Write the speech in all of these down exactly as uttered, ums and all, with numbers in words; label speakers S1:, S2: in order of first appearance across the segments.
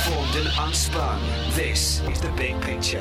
S1: transformed and unspun. This is The Big Picture.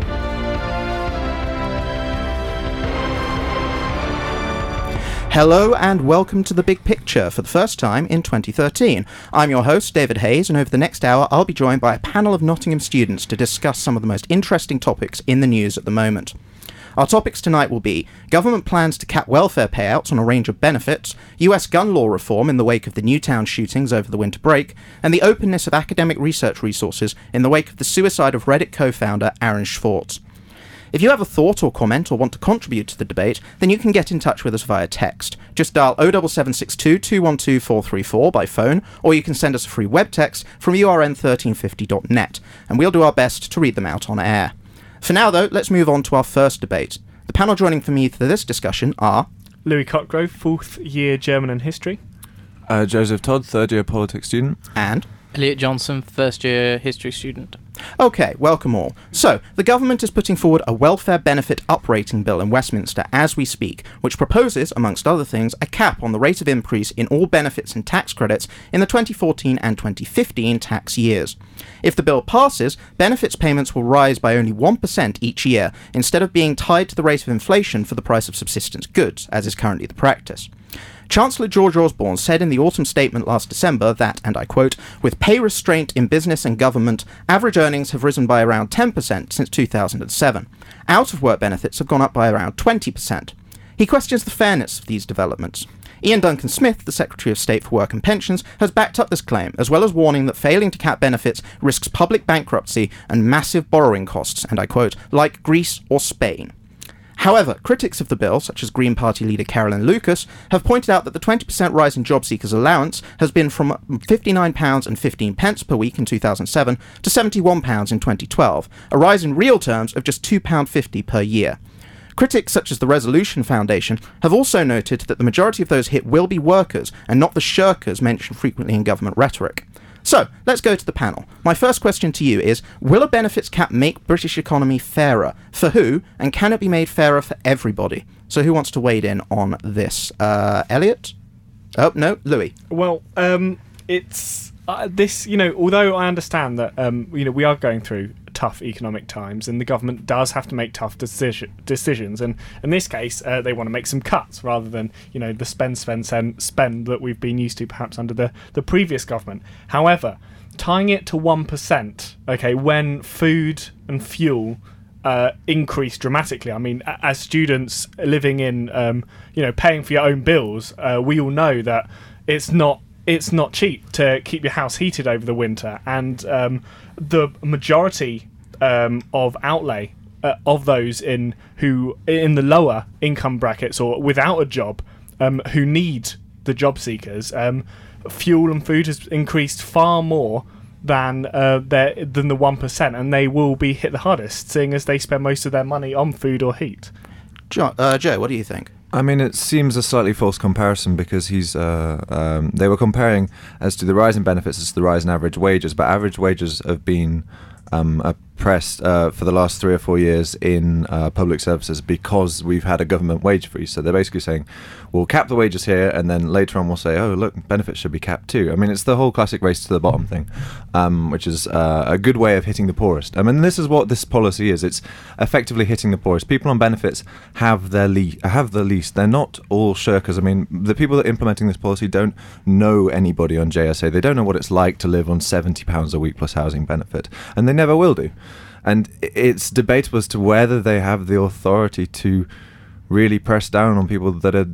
S2: Hello and welcome to The Big Picture for the first time in twenty thirteen. I'm your host, David Hayes, and over the next hour I'll be joined by a panel of Nottingham students to discuss some of the most interesting topics in the news at the moment. Our topics tonight will be government plans to cap welfare payouts on a range of benefits, U S gun law reform in the wake of the Newtown shootings over the winter break, and the openness of academic research resources in the wake of the suicide of Reddit co-founder Aaron Swartz. If you have a thought or comment or want to contribute to the debate, then you can get in touch with us via text. Just dial oh seven seven six two, two one two, four three four by phone, or you can send us a free web text from U R N thirteen fifty dot net, and we'll do our best to read them out on air. For now, though, let's move on to our first debate. The panel joining for me for this discussion are...
S3: Louis Cotgrove, fourth year German and History.
S4: Uh, Joseph Todd, third year politics student.
S2: And...
S5: Elliot Johnson, first year history student.
S2: Okay, welcome all. So, the government is putting forward a welfare benefit uprating bill in Westminster as we speak, which proposes, amongst other things, a cap on the rate of increase in all benefits and tax credits in the twenty fourteen and twenty fifteen tax years. If the bill passes, benefits payments will rise by only one percent each year, instead of being tied to the rate of inflation for the price of subsistence goods, as is currently the practice. Chancellor George Osborne said in the autumn statement last December that, and I quote, with pay restraint in business and government, average earnings have risen by around ten percent since two thousand seven. Out-of-work benefits have gone up by around twenty percent. He questions the fairness of these developments. Ian Duncan Smith, the Secretary of State for Work and Pensions, has backed up this claim, as well as warning that failing to cap benefits risks public bankruptcy and massive borrowing costs, and I quote, like Greece or Spain. However, critics of the bill, such as Green Party leader Carolyn Lucas, have pointed out that the twenty percent rise in job seekers' allowance has been from fifty-nine pounds fifteen per week in two thousand seven to seventy-one pounds in twenty twelve, a rise in real terms of just two pounds fifty per year. Critics such as the Resolution Foundation have also noted that the majority of those hit will be workers and not the shirkers mentioned frequently in government rhetoric. So, let's go to the panel. My first question to you is, will a benefits cap make British economy fairer? For who? And can it be made fairer for everybody? So who wants to wade in on this? Uh, Elliot? Oh, no, Louis.
S3: Well, um, it's... Uh, this, you know, although I understand that, um, you know, we are going through tough economic times and the government does have to make tough decision, decisions, and in this case uh, they want to make some cuts rather than, you know, the spend, spend, spend, spend that we've been used to perhaps under the, the previous government. However, tying it to one percent, okay, when food and fuel uh, increase dramatically, I mean, as students living in, um, you know, paying for your own bills, uh, we all know that it's not It's not cheap to keep your house heated over the winter, and um, the majority um, of outlay uh, of those in who in the lower income brackets or without a job, um, who need the job seekers, um, fuel and food has increased far more than uh, their, than the one percent, and they will be hit the hardest, seeing as they spend most of their money on food or heat.
S2: Jo- uh, Joe, what do you think?
S4: I mean, it seems a slightly false comparison because he's. Uh, um, they were comparing as to the rise in benefits as to the rise in average wages, but average wages have been um, oppressed uh, for the last three or four years in uh, public services because we've had a government wage freeze. So they're basically saying, we'll cap the wages here, and then later on we'll say, oh, look, benefits should be capped too. I mean, it's the whole classic race to the bottom thing, um, which is uh, a good way of hitting the poorest. I mean, this is what this policy is. It's effectively hitting the poorest. People on benefits have their le- have the least. They're not all shirkers. I mean, the people that are implementing this policy don't know anybody on J S A. They don't know what it's like to live on seventy pounds a week plus housing benefit, and they never will do. And it's debatable as to whether they have the authority to really press down on people that are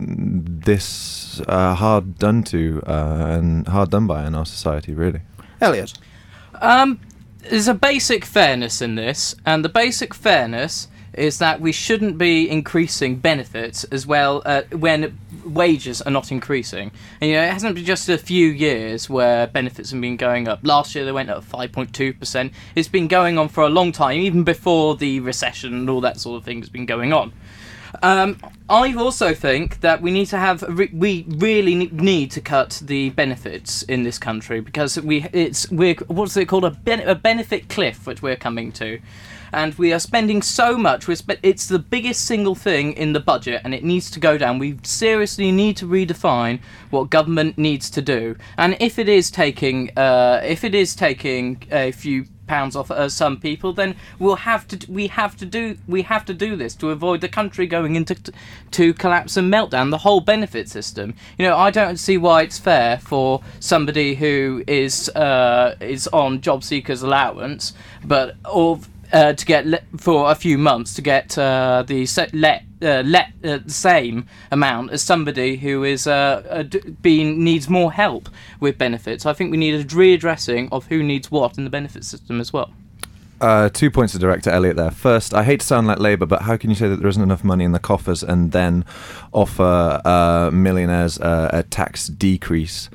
S4: this uh, hard done to uh, and hard done by in our society, really.
S2: Elliot?
S5: Um, there's a basic fairness in this, and the basic fairness is that we shouldn't be increasing benefits as well uh, when wages are not increasing. And, you know, it hasn't been just a few years where benefits have been going up. Last year they went up five point two percent. It's been going on for a long time, even before the recession and all that sort of thing has been going on. Um, I also think that we need to have re- we really ne- need to cut the benefits in this country because we it's we're what's it called a, ben- a benefit cliff which we're coming to, and we are spending so much. We're spe- it's the biggest single thing in the budget, and it needs to go down. We seriously need to redefine what government needs to do, and if it is taking uh, if it is taking a few pounds off uh, some people, then we'll have to we have to do we have to do this to avoid the country going into t- to collapse and meltdown the whole benefit system. You know, I don't see why it's fair for somebody who is uh, is on job seekers allowance, but or uh, to get le- for a few months to get uh, the se- let uh, let uh, the same amount as somebody who is uh, uh, d- being needs more help with benefits. I think we need a readdressing of who needs what in the benefit system as well.
S4: Uh, two points to Director Elliott there. First, I hate to sound like Labour, but how can you say that there isn't enough money in the coffers and then offer uh, millionaires uh, a tax decrease?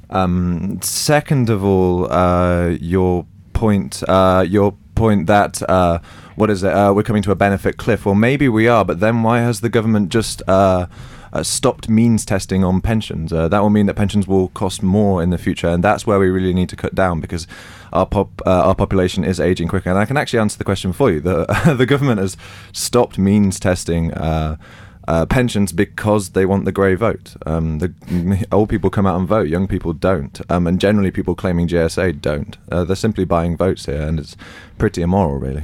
S4: Um, second of all, uh, your point, uh, your point that uh, what is it? Uh, we're coming to a benefit cliff. Well, maybe we are, but then why has the government just uh, uh, stopped means testing on pensions? Uh, that will mean that pensions will cost more in the future, and that's where we really need to cut down because our pop uh, our population is aging quicker. And I can actually answer the question for you. The the government has stopped means testing Uh, Uh, pensions because they want the grey vote. Um, the old people come out and vote, young people don't, um, and generally people claiming G S A don't. Uh, they're simply buying votes here, and it's pretty immoral, really.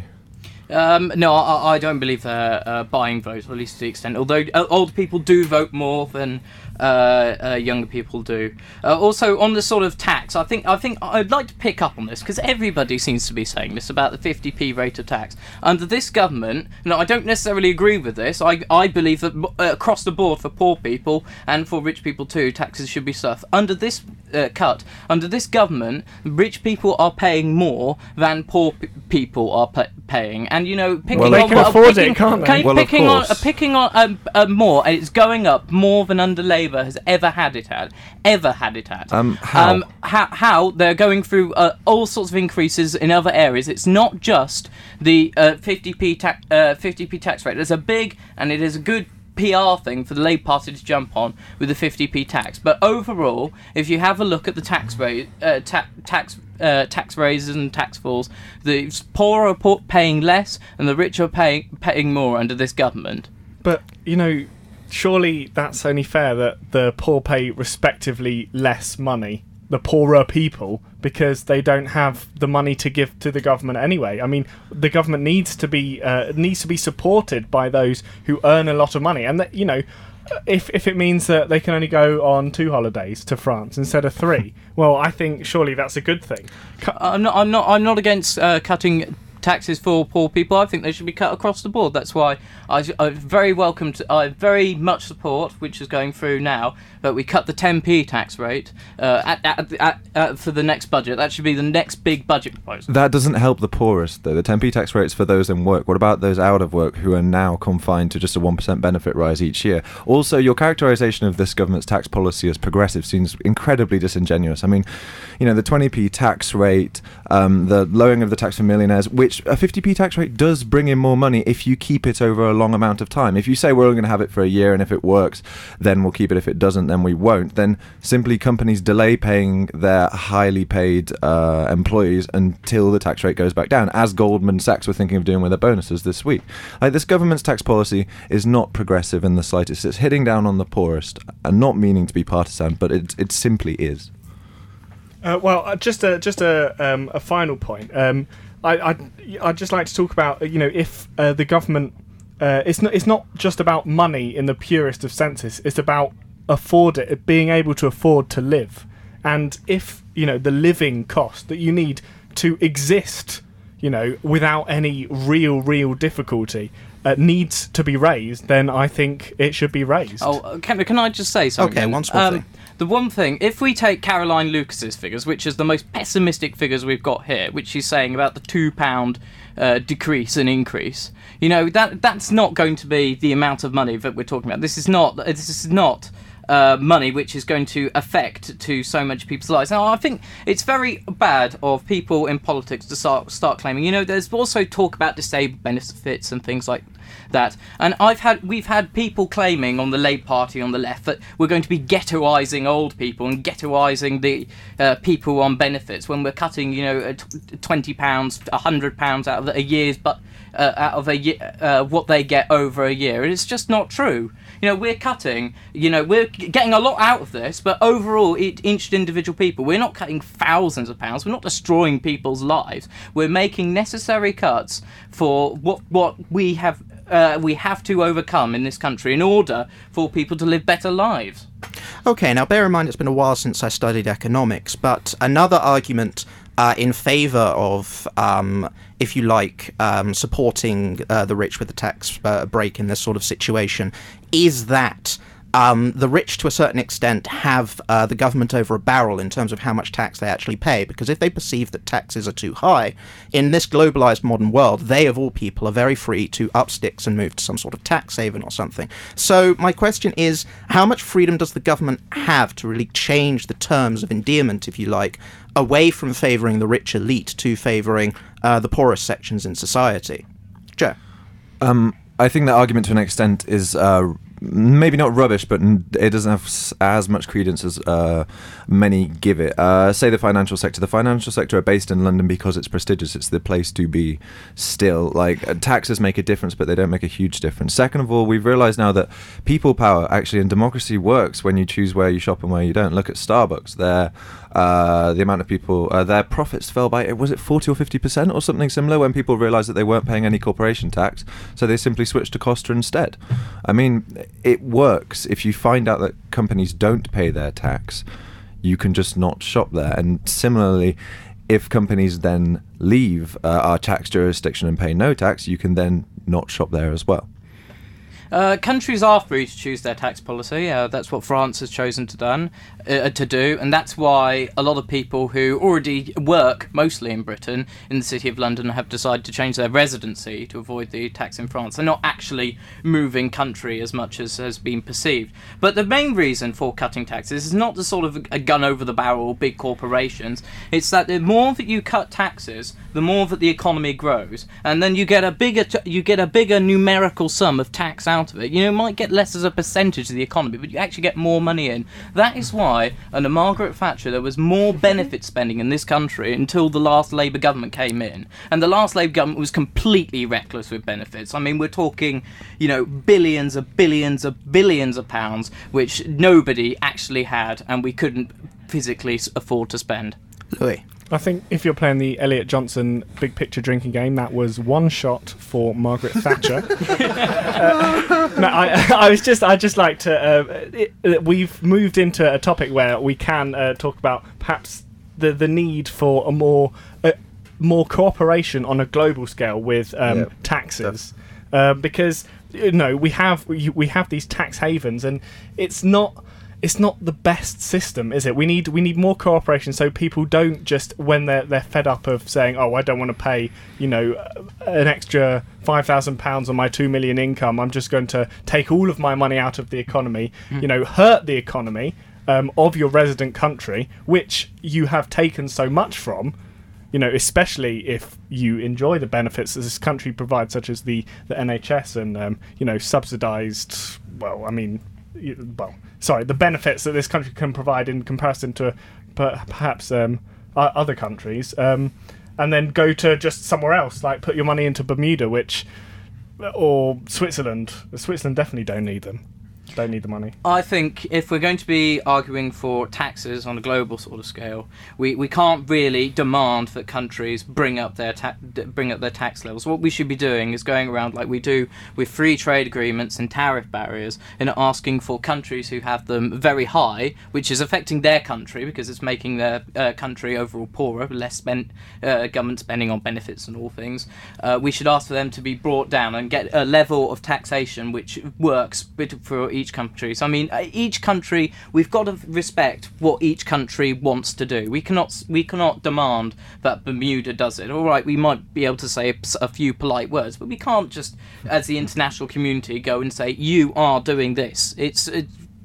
S5: Um, no, I, I don't believe they're uh, buying votes, or at least to the extent. Although uh, old people do vote more than uh, uh, younger people do. Uh, also, on the sort of tax, I think I think I'd like to pick up on this because everybody seems to be saying this about the fifty p rate of tax under this government. No, I don't necessarily agree with this. I I believe that uh, across the board for poor people and for rich people too, taxes should be stuff. Under this uh, cut, under this government, rich people are paying more than poor p- people are pa- paying. And you know, picking
S3: well, they
S5: on,
S3: can
S5: uh,
S3: afford
S5: picking,
S3: it, can't they?
S5: Can,
S4: Well,
S5: picking
S4: of
S5: on,
S4: course.
S5: uh, picking on um, uh, more, and it's going up more than under Labour has ever had it at, ever had it at.
S4: Um, how?
S5: Um, how, how they're going through uh, all sorts of increases in other areas. It's not just the uh, fifty p ta- uh, fifty p tax rate. There's a big, and it is a good P R thing for the Labour Party to jump on with the fifty p tax. But overall, if you have a look at the tax rate, uh, ta- tax uh, tax raises and tax falls, the poor are poor- paying less, and the rich are paying paying more under this government.
S3: But, you know, surely that's only fair that the poor pay respectively less money, the poorer people, because they don't have the money to give to the government anyway. I mean, the government needs to be uh, needs to be supported by those who earn a lot of money, and that, you know, if if it means that they can only go on two holidays to France instead of three, well, I think surely that's a good thing. Cu-
S5: I'm not. I'm not. I'm not against uh, cutting taxes for poor people. I think they should be cut across the board. That's why I, I very welcome. To, I very much support, which is going through now, that we cut the ten p tax rate uh, at, at, at, at, for the next budget. That should be the next big budget proposal.
S4: That doesn't help the poorest, though. The ten p tax rate's for those in work. What about those out of work who are now confined to just a one percent benefit rise each year? Also, your characterisation of this government's tax policy as progressive seems incredibly disingenuous. I mean, you know, the twenty p tax rate, um, the lowering of the tax for millionaires, which a fifty p tax rate does bring in more money if you keep it over a long amount of time. If you say we're only going to have it for a year, and if it works, then we'll keep it. If it doesn't, then we won't. Then simply companies delay paying their highly paid uh, employees until the tax rate goes back down, as Goldman Sachs were thinking of doing with their bonuses this week. Like, this government's tax policy is not progressive in the slightest. It's hitting down on the poorest, and not meaning to be partisan, but it it simply is.
S3: Uh, well, uh, just a just a um, a final point. Um, I I I'd just like to talk about, you know, if uh, the government uh, it's not it's not just about money in the purest of senses. It's about afford it, being able to afford to live, and if, you know, the living cost that you need to exist, you know, without any real real difficulty, uh, needs to be raised, then I think it should be raised.
S5: Oh, can, can I just say something?
S2: Okay, one small thing.
S5: The one thing, if we take Caroline Lucas's figures, which is the most pessimistic figures we've got here, which she's saying about the two pound uh, decrease and increase, you know, that that's not going to be the amount of money that we're talking about. This is not. This is not uh, money which is going to affect to so much people's lives. Now, I think it's very bad of people in politics to start start claiming. You know, there's also talk about disabled benefits and things like that, and I've had we've had people claiming on the Labour Party on the left that we're going to be ghettoising old people and ghettoising the uh, people on benefits when we're cutting, you know, twenty pounds, a hundred pounds out of a year's, but uh, out of a year, uh, what they get over a year. And it's just not true. You know, we're cutting, you know, we're getting a lot out of this, but overall, each individual people, we're not cutting thousands of pounds. We're not destroying people's lives. We're making necessary cuts for what what we have. Uh, we have to overcome in this country in order for people to live better lives.
S2: Okay, now bear in mind it's been a while since I studied economics, but another argument uh, in favour of, um, if you like, um, supporting uh, the rich with the tax uh, break in this sort of situation is that Um, the rich, to a certain extent, have uh, the government over a barrel in terms of how much tax they actually pay, because if they perceive that taxes are too high, in this globalized modern world, they, of all people, are very free to up sticks and move to some sort of tax haven or something. So my question is, how much freedom does the government have to really change the terms of endearment, if you like, away from favouring the rich elite to favouring uh, the poorest sections in society? Joe?
S4: Um, I think that argument to an extent is uh, maybe not rubbish, but it doesn't have as much credence as uh, many give it. Uh, say the financial sector. The financial sector are based in London because it's prestigious. It's the place to be still. Like, uh, taxes make a difference, but they don't make a huge difference. Second of all, we've realised now that people power actually in democracy works when you choose where you shop and where you don't. Look at Starbucks. Their uh, the amount of people, uh, their profits fell by, was it forty or fifty percent or something similar when people realised that they weren't paying any corporation tax, so they simply switched to Costa instead. I mean, it works. If you find out that companies don't pay their tax, you can just not shop there. And similarly, if companies then leave uh, our tax jurisdiction and pay no tax, you can then not shop there as well.
S5: Uh, countries are free to choose their tax policy. Uh, that's what France has chosen to done uh, to do, and that's why a lot of people who already work mostly in Britain, in the City of London, have decided to change their residency to avoid the tax in France. They're not actually moving country as much as has been perceived. But the main reason for cutting taxes is not the sort of a gun over the barrel big corporations. It's that the more that you cut taxes, the more that the economy grows, and then you get a bigger t- you get a bigger numerical sum of tax out of it. You know, it might get less as a percentage of the economy, but you actually get more money in. That is why, under Margaret Thatcher, there was more benefit spending in this country until the last Labour government came in. And the last Labour government was completely reckless with benefits. I mean, we're talking, you know, billions of billions of billions of pounds, which nobody actually had, and we couldn't physically afford to spend.
S2: Louis?
S3: I think if you're playing the Elliot Johnson big picture drinking game, that was one shot for Margaret Thatcher. uh, no, I, I was just, I just like to. Uh, it, it, we've moved into a topic where we can uh, talk about perhaps the the need for a more uh, more cooperation on a global scale with um,
S4: yeah.
S3: taxes, uh, because you know we have we, we have these tax havens, and it's not. It's not the best system, is it? We need we need more cooperation so people don't just, when they're they're fed up of saying, oh, I don't want to pay, you know, an extra five thousand pounds on my two million income. I'm just going to take all of my money out of the economy. Mm. You know, hurt the economy um, of your resident country, which you have taken so much from. You know, especially if you enjoy the benefits that this country provides, such as the the N H S and um, you know, subsidised. Well, I mean, well. Sorry, the benefits that this country can provide in comparison to per- perhaps um, other countries, um, and then go to just somewhere else, like put your money into Bermuda, which or Switzerland. Switzerland definitely don't need them. Don't need the money.
S5: I think if we're going to be arguing for taxes on a global sort of scale, we, we can't really demand that countries bring up their ta- bring up their tax levels. What we should be doing is going around like we do with free trade agreements and tariff barriers, and asking for countries who have them very high, which is affecting their country because it's making their uh, country overall poorer, less spent uh, government spending on benefits and all things. Uh, we should ask for them to be brought down and get a level of taxation which works for each country. So I mean, each country, we've got to respect what each country wants to do. We cannot we cannot demand that Bermuda does it. All right, we might be able to say a, a few polite words, but we can't just, as the international community, go and say you are doing this. It's it,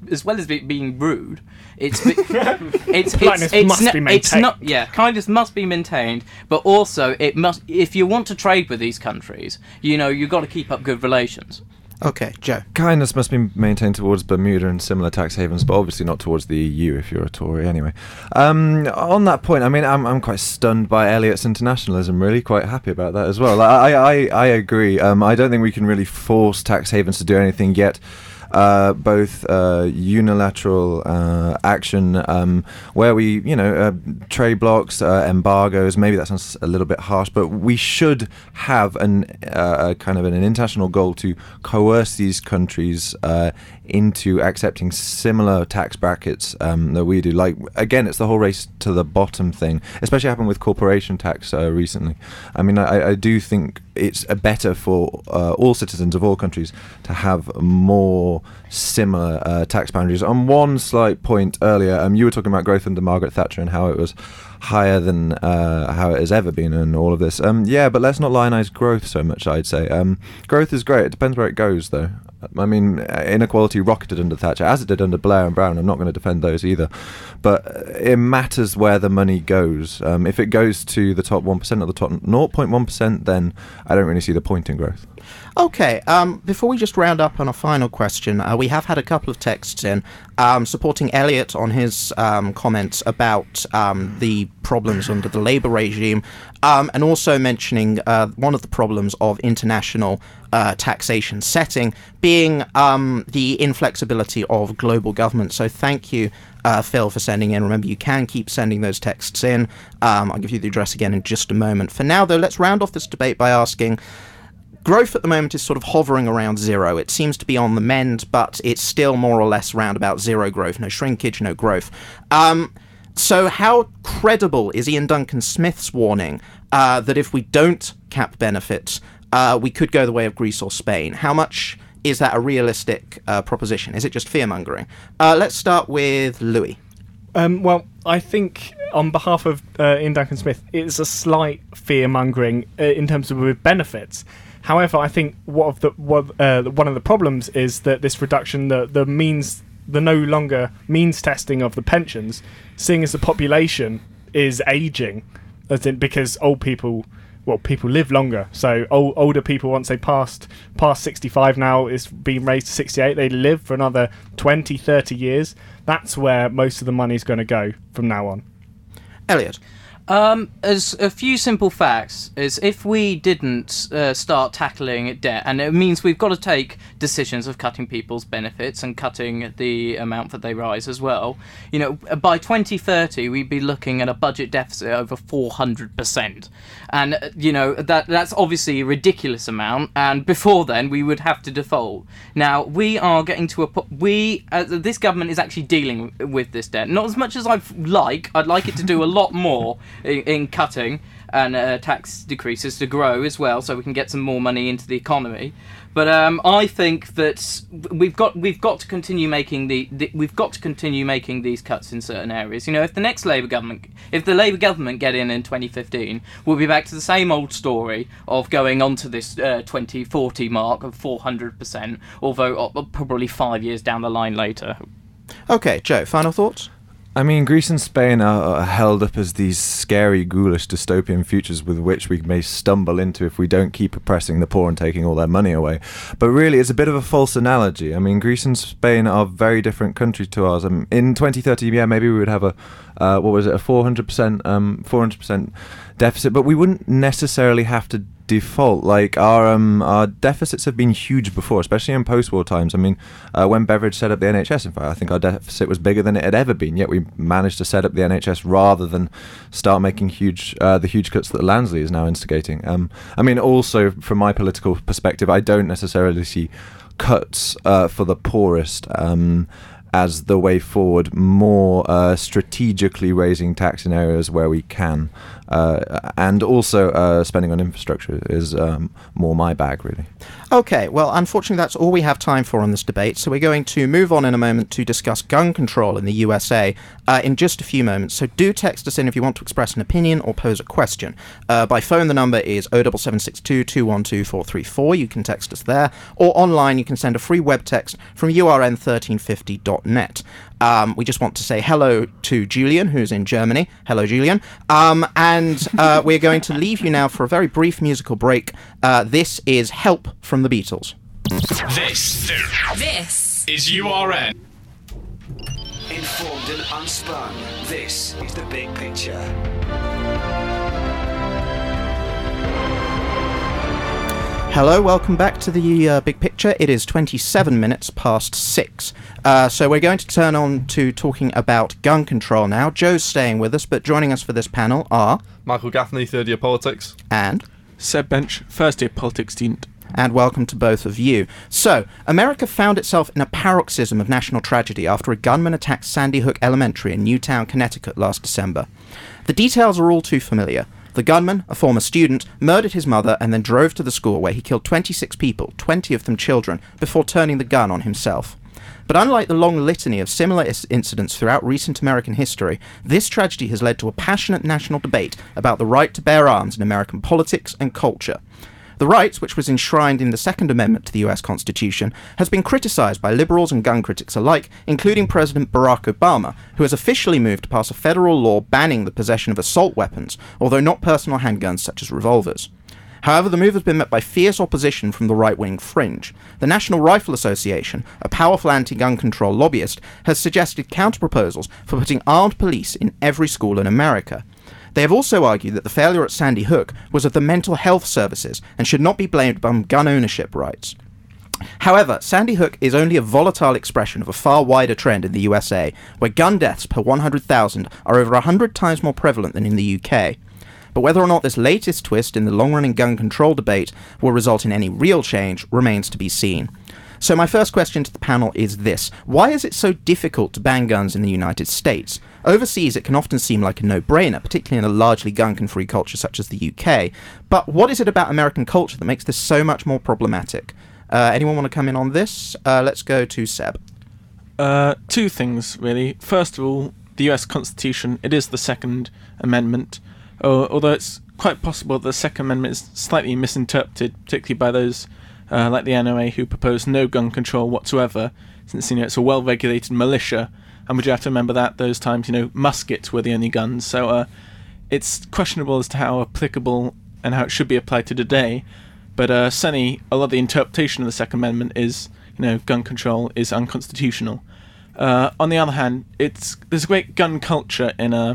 S5: as well as it being rude, it's it's it's
S3: Politeness
S5: it's,
S3: must
S5: no-
S3: be
S5: it's
S3: maintained.
S5: not yeah kindness must be maintained, but also it must, if you want to trade with these countries, you know, you've got to keep up good relations.
S2: Okay, Joe.
S4: Kindness must be maintained towards Bermuda and similar tax havens, but obviously not towards the E U if you're a Tory anyway. Um, on that point, I mean, I'm I'm quite stunned by Elliot's internationalism, really, quite happy about that as well. I, I, I agree. Um, I don't think we can really force tax havens to do anything yet. Uh, both uh, unilateral uh, action um, where we, you know, uh, trade blocks, uh, embargoes, maybe that sounds a little bit harsh, but we should have an uh, a kind of an international goal to coerce these countries uh, into accepting similar tax brackets um, that we do. Like, again, it's the whole race to the bottom thing, especially happened with corporation tax uh, recently. I mean, I, I do think it's uh, better for uh, all citizens of all countries to have more similar uh, tax boundaries. On one slight point earlier, um, you were talking about growth under Margaret Thatcher and how it was higher than uh, how it has ever been and all of this. Um, yeah, but let's not lionize growth so much, I'd say. Um, growth is great. It depends where it goes, though. I mean, inequality rocketed under Thatcher, as it did under Blair and Brown. I'm not going to defend those either. But it matters where the money goes. Um, if it goes to the top one percent or the top zero point one percent, then I don't really see the point in growth.
S2: Okay, um, before we just round up on a final question, uh, we have had a couple of texts in um, supporting Elliot on his um, comments about um, the problems under the Labour regime, um, and also mentioning uh, one of the problems of international uh, taxation setting being um, the inflexibility of global government. So thank you, uh, Phil, for sending in. Remember, you can keep sending those texts in. Um, I'll give you the address again in just a moment. For now, though, let's round off this debate by asking, growth at the moment is sort of hovering around zero. It seems to be on the mend, but it's still more or less around about zero growth. No shrinkage, no growth. Um, so how credible is Ian Duncan Smith's warning uh, that if we don't cap benefits, uh, we could go the way of Greece or Spain? How much is that a realistic uh, proposition? Is it just fear-mongering? Uh, let's start with Louis.
S3: Um, well, I think on behalf of uh, Ian Duncan Smith, it's a slight fear-mongering uh, in terms of with benefits. However, I think what of the what, uh, one of the problems is that this reduction, the the means, the no longer means testing of the pensions, seeing as the population is aging, as in because old people, well, people live longer. So old, older people, once they passed past sixty-five now, is being raised to sixty-eight. They live for another twenty, thirty years. That's where most of the money is going to go from now on.
S2: Elliot.
S5: Um, as a few simple facts is if we didn't uh, start tackling debt, and it means we've got to take decisions of cutting people's benefits and cutting the amount that they rise as well. You know, by twenty thirty, we'd be looking at a budget deficit over four hundred percent. And, uh, you know, that that's obviously a ridiculous amount. And before then, we would have to default. Now, we are getting to a po- we uh, this government is actually dealing with this debt. Not as much as I'd like. I'd like it to do a lot more in, in cutting and uh, tax decreases to grow as well, so we can get some more money into the economy. But um, I think that we've got we've got to continue making the, the we've got to continue making these cuts in certain areas. You know, if the next Labour government, if the Labour government get in in twenty fifteen, we'll be back to the same old story of going on to this uh, twenty forty mark of four hundred percent, although uh, probably five years down the line later.
S2: Okay, Joe, final thoughts?
S4: I mean, Greece and Spain are, are held up as these scary, ghoulish dystopian futures with which we may stumble into if we don't keep oppressing the poor and taking all their money away. But really, it's a bit of a false analogy. I mean, Greece and Spain are very different countries to ours. Um, in twenty thirty, yeah, maybe we would have a, uh, what was it, a four hundred percent, um, four hundred percent deficit, but we wouldn't necessarily have to default. Like, our um our deficits have been huge before, especially in post-war times. I mean, uh, when Beveridge set up the N H S, in fact, I think our deficit was bigger than it had ever been, yet we managed to set up the N H S rather than start making huge uh, the huge cuts that Lansley is now instigating. Um, I mean, also, from my political perspective, I don't necessarily see cuts uh, for the poorest um, as the way forward, more uh, strategically raising tax in areas where we can. Uh, and also uh, spending on infrastructure is um, more my bag, really.
S2: Okay, well, unfortunately, that's all we have time for on this debate, so we're going to move on in a moment to discuss gun control in the U S A. uh, in just a few moments. So do text us in if you want to express an opinion or pose a question. Uh, by phone, the number is oh seven seven six two, two one two, four three four. You can text us there. Or online, you can send a free web text from U R N thirteen fifty dot net. Um, we just want to say hello to Julian, who's in Germany. Hello, Julian. Um, and uh, we're going to leave you now for a very brief musical break. Uh, this is Help from the Beatles.
S1: This,
S6: This
S1: is U R N. Informed and unspun. This is the big picture.
S2: Hello, welcome back to the uh, big picture. It is twenty-seven minutes past six. Uh, so we're going to turn on to talking about gun control now. Joe's staying with us, but joining us for this panel are...
S7: Michael Gaffney, third year politics.
S2: And...
S3: Seb Bench, first year politics student.
S2: And welcome to both of you. So, America found itself in a paroxysm of national tragedy after a gunman attacked Sandy Hook Elementary in Newtown, Connecticut last December. The details are all too familiar. The gunman, a former student, murdered his mother and then drove to the school where he killed twenty-six people, twenty of them children, before turning the gun on himself. But unlike the long litany of similar is- incidents throughout recent American history, this tragedy has led to a passionate national debate about the right to bear arms in American politics and culture. The right, which was enshrined in the Second Amendment to the U S Constitution, has been criticised by liberals and gun critics alike, including President Barack Obama, who has officially moved to pass a federal law banning the possession of assault weapons, although not personal handguns such as revolvers. However, the move has been met by fierce opposition from the right-wing fringe. The National Rifle Association, a powerful anti-gun control lobbyist, has suggested counter-proposals for putting armed police in every school in America. They have also argued that the failure at Sandy Hook was of the mental health services and should not be blamed on gun ownership rights. However, Sandy Hook is only a volatile expression of a far wider trend in the U S A, where gun deaths per one hundred thousand are over one hundred times more prevalent than in the U K. But whether or not this latest twist in the long-running gun control debate will result in any real change remains to be seen. So my first question to the panel is this. Why is it so difficult to ban guns in the United States? Overseas, it can often seem like a no-brainer, particularly in a largely gun-free culture such as the U K. But what is it about American culture that makes this so much more problematic? Uh, anyone want to come in on this? Uh, let's go to Seb.
S8: Uh, two things, really. First of all, the U S Constitution, it is the Second Amendment, uh, although it's quite possible that the Second Amendment is slightly misinterpreted, particularly by those uh, like the N R A who propose no gun control whatsoever, since, you know, it's a well-regulated militia, and we do have to remember that those times, you know, muskets were the only guns, so uh, it's questionable as to how applicable and how it should be applied to today, but uh, certainly a lot of the interpretation of the Second Amendment is, you know, gun control is unconstitutional. Uh, on the other hand, it's there's a great gun culture in uh,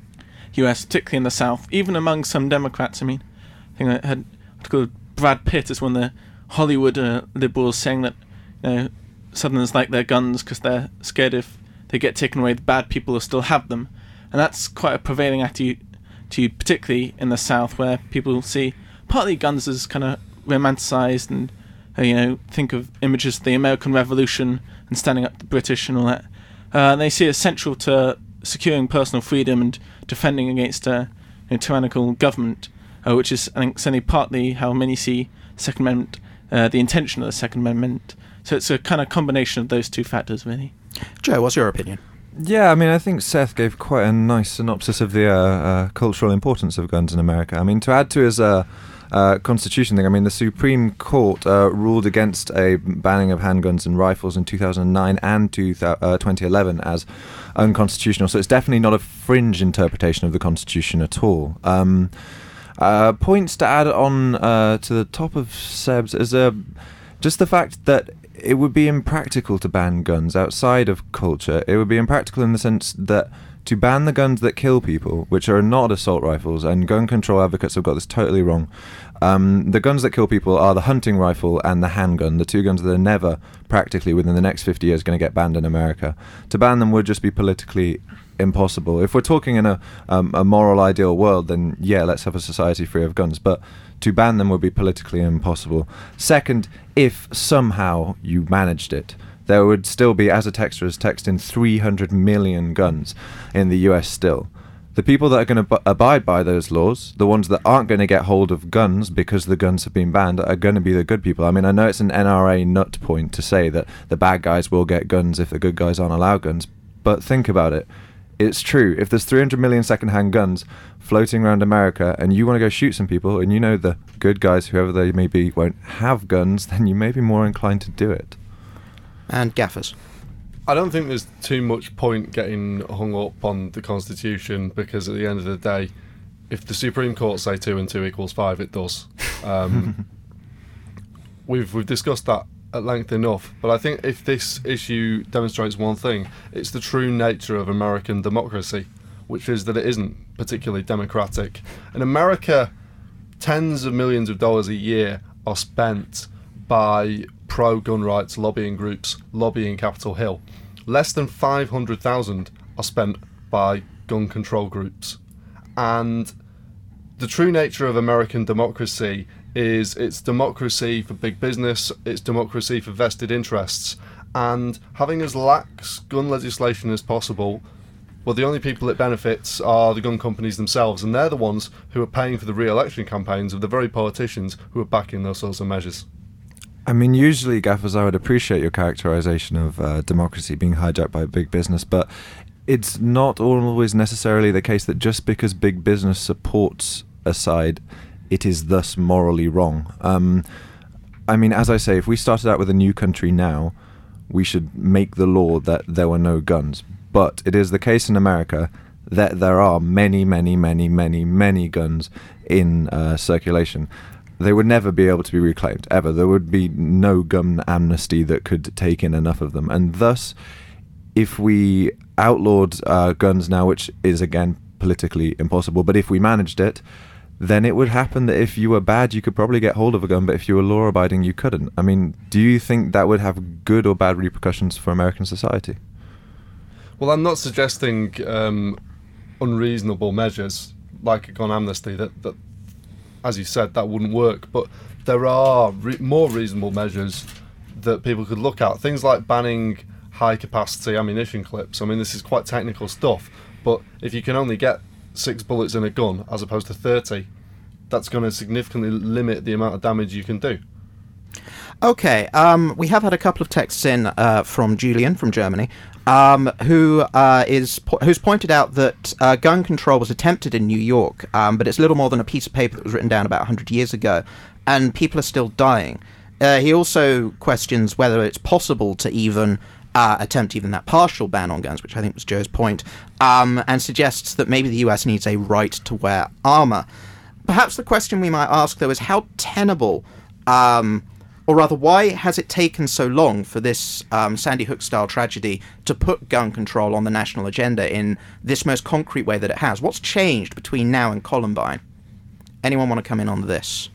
S8: U S, particularly in the South, even among some Democrats. I mean, I think I had an article of Brad Pitt as one of the Hollywood uh, liberals saying that, you know, Southerners like their guns because they're scared if they get taken away, the bad people will still have them. And that's quite a prevailing attitude, particularly in the South, where people see partly guns as kind of romanticised and, uh, you know, think of images of the American Revolution and standing up to the British and all that. Uh, and they see it as central to securing personal freedom and defending against a you know, tyrannical government, uh, which is, I think, certainly partly how many see the Second Amendment, uh, the intention of the Second Amendment. So it's a kind of combination of those two factors, really.
S2: Joe, what's your opinion?
S4: Yeah, I mean, I think Seth gave quite a nice synopsis of the uh, uh, cultural importance of guns in America. I mean, to add to his uh, uh, constitution thing, I mean, the Supreme Court uh, ruled against a banning of handguns and rifles in two thousand nine and two th- uh, twenty eleven as unconstitutional. So it's definitely not a fringe interpretation of the Constitution at all. Um, uh, points to add on uh, to the top of Seb's is uh, just the fact that it would be impractical to ban guns outside of culture. It would be impractical in the sense that to ban the guns that kill people, which are not assault rifles, and gun control advocates have got this totally wrong. Um, the guns that kill people are the hunting rifle and the handgun, the two guns that are never, practically, within the next fifty years, going to get banned in America. To ban them would just be politically impossible. If we're talking in a, um, a moral ideal world, then yeah, let's have a society free of guns. But to ban them would be politically impossible. Second, if somehow you managed it, there would still be, as a texter has texted in, three hundred million guns in the U S still. The people that are going to b- abide by those laws, the ones that aren't going to get hold of guns because the guns have been banned, are going to be the good people. I mean, I know it's an N R A nut point to say that the bad guys will get guns if the good guys aren't allowed guns, but think about it. it's true. If there's three hundred million second-hand guns floating around America and you want to go shoot some people and you know the good guys, whoever they may be, won't have guns, then you may be more inclined to do it.
S2: And gaffers.
S7: I don't think there's too much point getting hung up on the Constitution, because at the end of the day, if the Supreme Court say two and two equals five, it does. Um, we've we've discussed that at length enough, but I think if this issue demonstrates one thing, it's the true nature of American democracy, which is that it isn't particularly democratic. In America, tens of millions of dollars a year are spent by pro-gun rights lobbying groups lobbying Capitol Hill. Less than five hundred thousand are spent by gun control groups. And the true nature of American democracy is it's democracy for big business, it's democracy for vested interests, and having as lax gun legislation as possible, well, the only people it benefits are the gun companies themselves, and they're the ones who are paying for the re-election campaigns of the very politicians who are backing those sorts of measures.
S4: I mean, usually, Gaffers, I would appreciate your characterization of uh, democracy being hijacked by big business, but it's not always necessarily the case that just because big business supports a side, it is thus morally wrong. Um, I mean, as I say, if we started out with a new country now, we should make the law that there were no guns. But it is the case in America that there are many, many, many, many, many guns in uh, circulation. They would never be able to be reclaimed, ever. There would be no gun amnesty that could take in enough of them. And thus, if we outlawed uh, guns now, which is, again, politically impossible, but if we managed it, then it would happen that if you were bad, you could probably get hold of a gun, but if you were law-abiding, you couldn't. I mean, do you think that would have good or bad repercussions for American society?
S7: Well, I'm not suggesting um, unreasonable measures like a gun amnesty, that, that, as you said, that wouldn't work, but there are re- more reasonable measures that people could look at. Things like banning high-capacity ammunition clips. I mean, this is quite technical stuff, but if you can only get six bullets in a gun as opposed to thirty, that's going to significantly limit the amount of damage you can do.
S2: Okay, um, we have had a couple of texts in uh, from Julian from Germany, um, who uh, is po- who's pointed out that uh, gun control was attempted in New York, um, but it's little more than a piece of paper that was written down about one hundred years ago, and people are still dying. Uh, he also questions whether it's possible to even Uh, attempt even that partial ban on guns, which I think was Joe's point, um, and suggests that maybe the U S needs a right to wear armour. Perhaps the question we might ask, though, is how tenable, um, or rather, why has it taken so long for this um, Sandy Hook-style tragedy to put gun control on the national agenda in this most concrete way that it has? What's changed between now and Columbine? Anyone want to come in on this?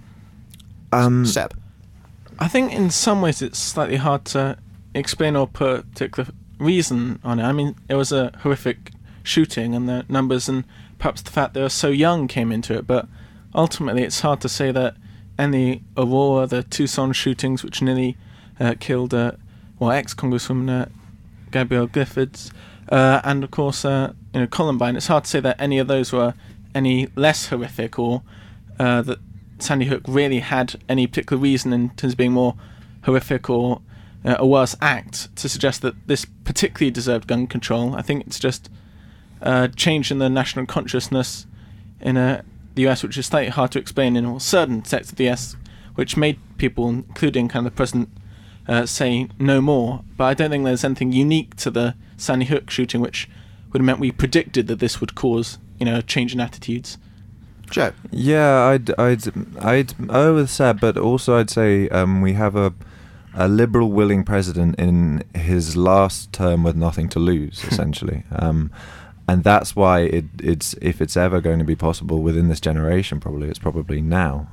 S4: Um,
S2: Seb?
S8: I think in some ways it's slightly hard to explain or put a particular reason on it. I mean, it was a horrific shooting, and the numbers and perhaps the fact they were so young came into it, but ultimately it's hard to say that any Aurora, the Tucson shootings, which nearly uh, killed uh, well, ex-Congresswoman uh, Gabrielle Giffords, uh, and of course uh, you know, Columbine, it's hard to say that any of those were any less horrific, or uh, that Sandy Hook really had any particular reason in terms of being more horrific or Uh, a worse act to suggest that this particularly deserved gun control. I think it's just a change in the national consciousness in uh, the U S, which is slightly hard to explain in certain sectors of the U S, which made people, including kind of the president, uh, say no more. But I don't think there's anything unique to the Sandy Hook shooting which would have meant we predicted that this would cause, you know, a change in attitudes.
S2: Joe?
S4: Yeah, I'd, I'd, I'd, oh, with Seb, but also I'd say um, we have a a liberal willing president in his last term with nothing to lose, essentially. um, and that's why it, it's if it's ever going to be possible within this generation, probably it's probably now.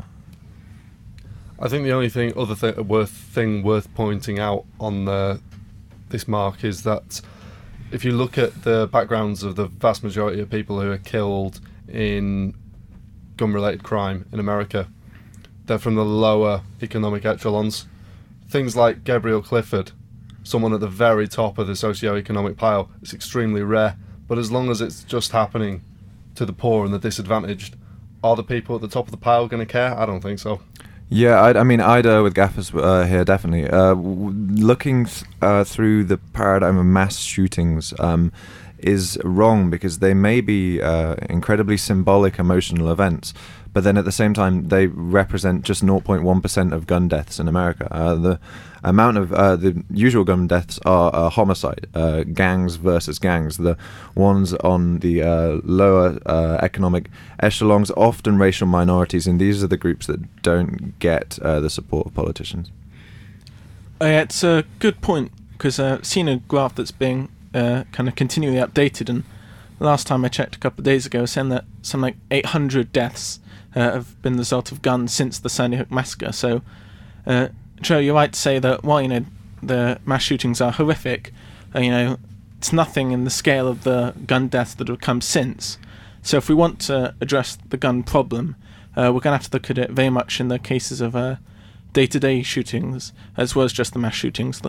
S7: I think the only thing, other th- worth thing worth pointing out on the, this mark is that if you look at the backgrounds of the vast majority of people who are killed in gun-related crime in America, they're from the lower economic echelons. Things like Gabrielle Clifford, someone at the very top of the socio-economic pile, it's extremely rare. But as long as it's just happening to the poor and the disadvantaged, are the people at the top of the pile going to care? I don't think so.
S4: Yeah, I, I mean, Ida with Gaffers uh, here, definitely. Uh, w- looking th- uh, through the paradigm of mass shootings, um, is wrong, because they may be uh, incredibly symbolic emotional events, but then at the same time they represent just zero point one percent of gun deaths in America. Uh, the amount of uh, the usual gun deaths are uh, homicide, uh, gangs versus gangs. The ones on the uh, lower uh, economic echelons, often racial minorities, and these are the groups that don't get uh, the support of politicians.
S8: Uh, yeah, it's a good point, because uh, I've seen a graph that's being uh, kind of continually updated, and last time I checked a couple of days ago, saying that some like eight hundred deaths uh, have been the result of guns since the Sandy Hook massacre. So, uh, Joe, you're right to say that while, you know, the mass shootings are horrific, uh, you know, it's nothing in the scale of the gun deaths that have come since. So if we want to address the gun problem, uh, we're going to have to look at it very much in the cases of uh, day-to-day shootings, as well as just the mass shootings.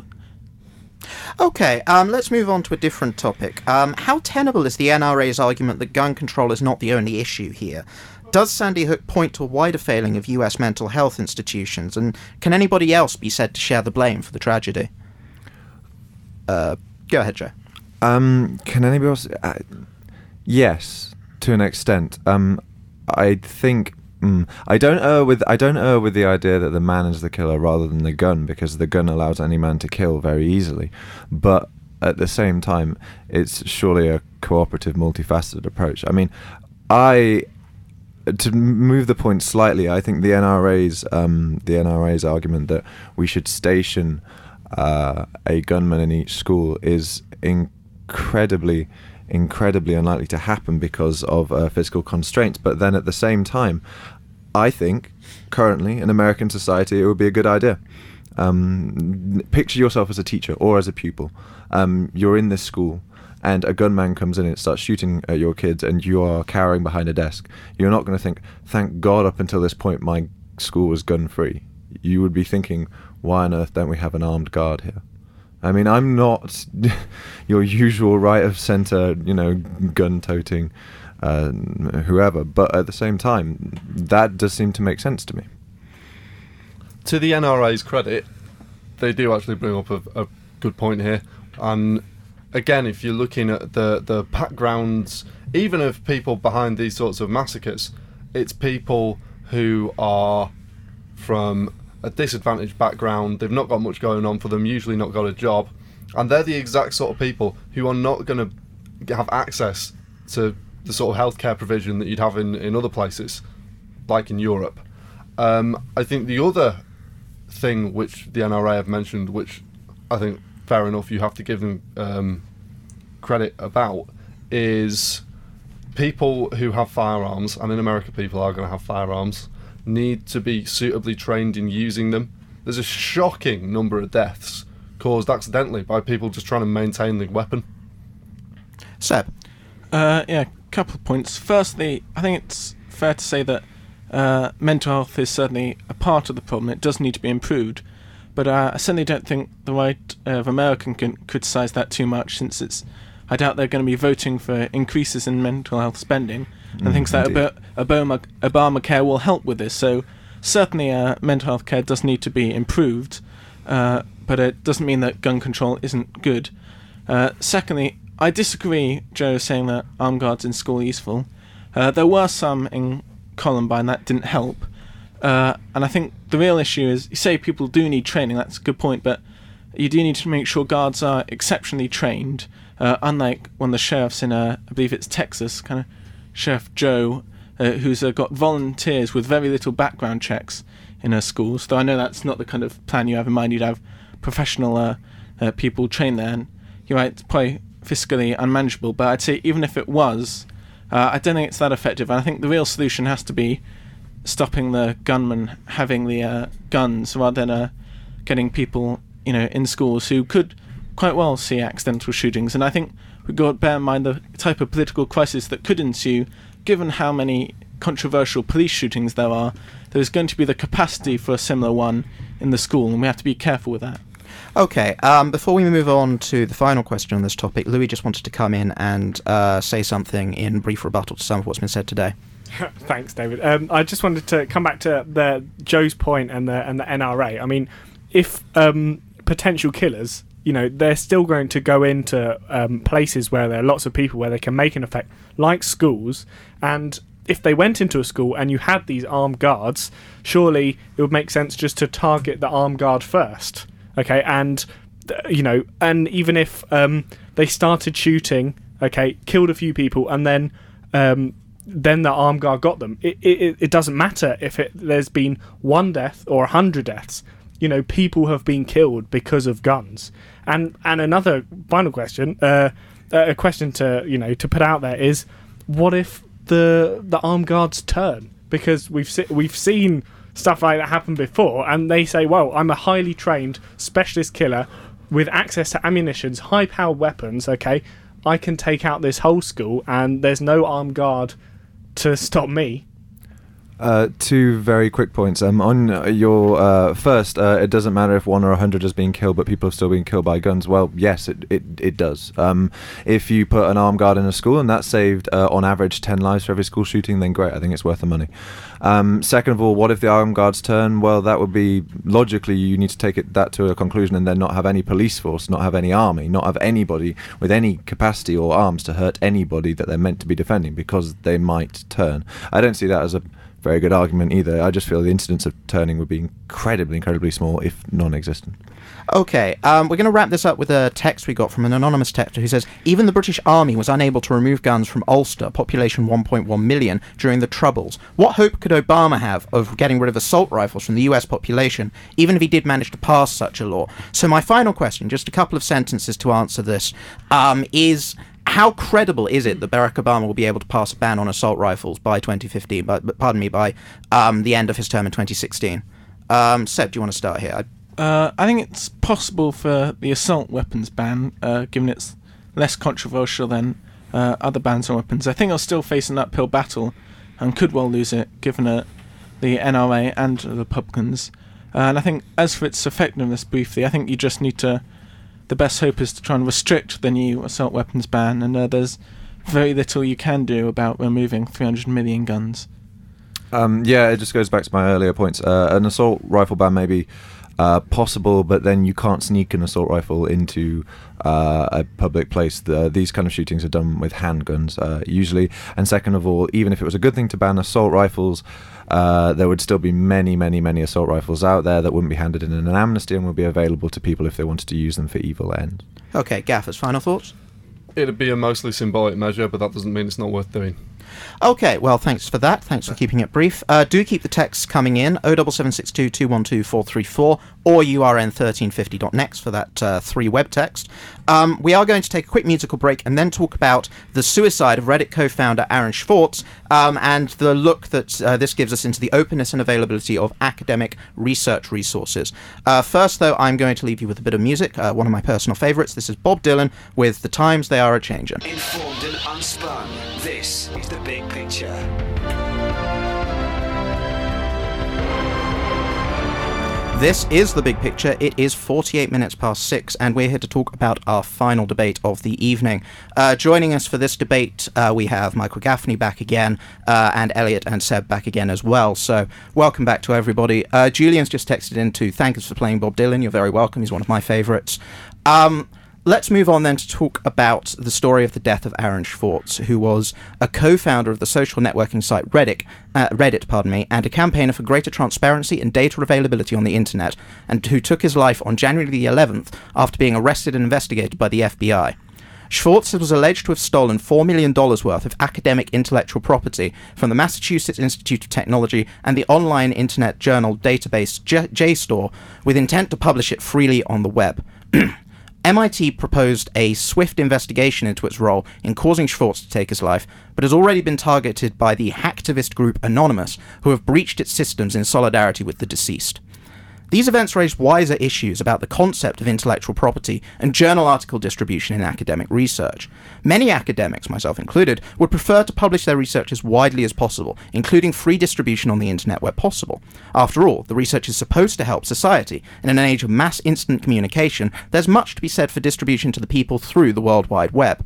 S2: Okay, um, let's move on to a different topic. Um, how tenable is the N R A's argument that gun control is not the only issue here? Does Sandy Hook point to a wider failing of U S mental health institutions, and can anybody else be said to share the blame for the tragedy? Uh, go ahead, Joe.
S4: Um, can anybody else? Uh, yes, to an extent. Um, I think mm, I don't err with I don't err with the idea that the man is the killer rather than the gun, because the gun allows any man to kill very easily. But at the same time, it's surely a cooperative, multifaceted approach. I mean, I. To move the point slightly, I think the N R A's um, the N R A's argument that we should station uh, a gunman in each school is incredibly, incredibly unlikely to happen because of uh, physical constraints. But then at the same time, I think currently in American society it would be a good idea. Um, picture yourself as a teacher or as a pupil. Um, you're in this school, and a gunman comes in and starts shooting at your kids, and you are cowering behind a desk. You're not going to think, thank God up until this point my school was gun-free. You would be thinking, why on earth don't we have an armed guard here? I mean, I'm not your usual right-of-centre, you know, gun-toting uh, whoever, but at the same time, that does seem to make sense to me.
S7: To the N R A's credit, they do actually bring up a, a good point here, and again, if you're looking at the, the backgrounds, even of people behind these sorts of massacres, it's people who are from a disadvantaged background, they've not got much going on for them, usually not got a job, and they're the exact sort of people who are not going to have access to the sort of healthcare provision that you'd have in, in other places, like in Europe. Um, I think the other thing which the N R A have mentioned, which I think fair enough, you have to give them um, credit about, is people who have firearms, and in America people are going to have firearms, need to be suitably trained in using them. There's a shocking number of deaths caused accidentally by people just trying to maintain the weapon.
S2: Seb?
S8: Uh, yeah, a couple of points. Firstly, I think it's fair to say that uh, mental health is certainly a part of the problem. It does need to be improved. But uh, I certainly don't think the right of America can criticise that too much, since it's, I doubt they're going to be voting for increases in mental health spending, and
S4: Mm,
S8: thinks that
S4: indeed.
S8: Ob- Obama, Obamacare will help with this. So certainly uh, mental health care does need to be improved, uh, but it doesn't mean that gun control isn't good. Uh, secondly, I disagree, Joe, saying that armed guards in school are useful. Uh, there were some in Columbine that didn't help. Uh, and I think the real issue is, you say people do need training, that's a good point, but you do need to make sure guards are exceptionally trained, uh, unlike one of the sheriffs in, uh, I believe it's Texas, kind of Sheriff Joe, uh, who's uh, got volunteers with very little background checks in her schools, though I know that's not the kind of plan you have in mind. You'd have professional uh, uh, people trained there, and you're right, it's probably fiscally unmanageable, but I'd say even if it was, uh, I don't think it's that effective, and I think the real solution has to be stopping the gunmen having the uh, guns, rather than uh, getting people, you know, in schools who could quite well see accidental shootings. And I think we've got to bear in mind the type of political crisis that could ensue, given how many controversial police shootings there are. There's going to be the capacity for a similar one in the school, and we have to be careful with that.
S2: Okay, um, before we move on to the final question on this topic, Louis just wanted to come in and uh, say something in brief rebuttal to some of what's been said today.
S3: Thanks, David. Um, I just wanted to come back to the Joe's point and the and the N R A. I mean, if um, potential killers you know, they're still going to go into um, places where there are lots of people where they can make an effect, like schools. And if they went into a school and you had these armed guards, surely it would make sense just to target the armed guard first. Okay, and you know, and even if um, they started shooting, okay, killed a few people, and then um, then the armed guard got them. It it, it doesn't matter if it, there's been one death or a hundred deaths. You know, people have been killed because of guns. And and another final question, uh, a question to you know to put out there is, what if the the armed guards turn? Because we've se- we've seen stuff like that happen before, and they say, well, I'm a highly trained specialist killer with access to ammunitions, high-powered weapons, okay, I can take out this whole school, and there's no armed guard to stop me.
S4: Uh, two very quick points. Um, on your uh, first, uh, it doesn't matter if one or a hundred has been killed, but people have still been killed by guns. Well, yes, it it, it does. Um, if you put an armed guard in a school and that saved, uh, on average, ten lives for every school shooting, then great. I think it's worth the money. Um, second of all, what if the armed guards turn? Well, that would be, logically, you need to take it that to a conclusion and then not have any police force, not have any army, not have anybody with any capacity or arms to hurt anybody that they're meant to be defending, because they might turn. I don't see that as a very good argument either. I just feel the incidence of turning would be incredibly, incredibly small, if non-existent.
S2: Okay, um, we're going to wrap this up with a text we got from an anonymous texter who says, even the British Army was unable to remove guns from Ulster, population one point one million, during the Troubles. What hope could Obama have of getting rid of assault rifles from the U S population, even if he did manage to pass such a law? So my final question, just a couple of sentences to answer this, um, is... how credible is it that Barack Obama will be able to pass a ban on assault rifles by twenty fifteen, but pardon me, by um, the end of his term in twenty sixteen? Um, Seb, do you want to start here? I-
S8: Uh, I think it's possible for the assault weapons ban, uh, given it's less controversial than uh, other bans on weapons. I think it'll still face an uphill battle and could well lose it, given uh, the N R A and the Republicans. Uh, and I think, as for its effectiveness, briefly, I think you just need to... The best hope is to try and restrict the new assault weapons ban, and uh, there's very little you can do about removing three hundred million guns.
S4: Um, yeah, it just goes back to my earlier points. Uh, an assault rifle ban may be uh, possible, but then you can't sneak an assault rifle into uh, a public place. The, these kind of shootings are done with handguns, uh, usually. And second of all, even if it was a good thing to ban assault rifles, uh, there would still be many, many, many assault rifles out there that wouldn't be handed in an amnesty and would be available to people if they wanted to use them for evil ends.
S2: Okay, Gaffers, final thoughts?
S7: It'd be a mostly symbolic measure, but that doesn't mean it's not worth doing.
S2: Okay, well, thanks for that. Thanks for keeping it brief. Uh, do keep the texts coming in, oh seven seven six two, two one two, four three four, or U R N thirteen fifty dot next for that uh, three web text. Um, we are going to take a quick musical break and then talk about the suicide of Reddit co-founder Aaron Swartz um, and the look that uh, this gives us into the openness and availability of academic research resources. Uh, first, though, I'm going to leave you with a bit of music, uh, one of my personal favourites. This is Bob Dylan with The Times They Are A-Changin'.
S1: Informed and unspun. This is The Big Picture.
S2: This is The Big Picture. It is forty-eight minutes past six, and we're here to talk about our final debate of the evening. Uh, joining us for this debate, uh, we have Michael Gaffney back again, uh, and Elliot and Seb back again as well. So, welcome back to everybody. Uh, Julian's just texted in to thank us for playing Bob Dylan. You're very welcome. He's one of my favourites. Um... Let's move on then to talk about the story of the death of Aaron Swartz, who was a co-founder of the social networking site Reddit, uh, Reddit, pardon me, and a campaigner for greater transparency and data availability on the internet, and who took his life on January the eleventh after being arrested and investigated by the F B I. Swartz was alleged to have stolen four million dollars worth of academic intellectual property from the Massachusetts Institute of Technology and the online internet journal database J- JSTOR with intent to publish it freely on the web. M I T proposed a swift investigation into its role in causing Swartz to take his life, but has already been targeted by the hacktivist group Anonymous, who have breached its systems in solidarity with the deceased. These events raise wider issues about the concept of intellectual property and journal article distribution in academic research. Many academics, myself included, would prefer to publish their research as widely as possible, including free distribution on the internet where possible. After all, the research is supposed to help society, and in an age of mass instant communication, there's much to be said for distribution to the people through the World Wide Web.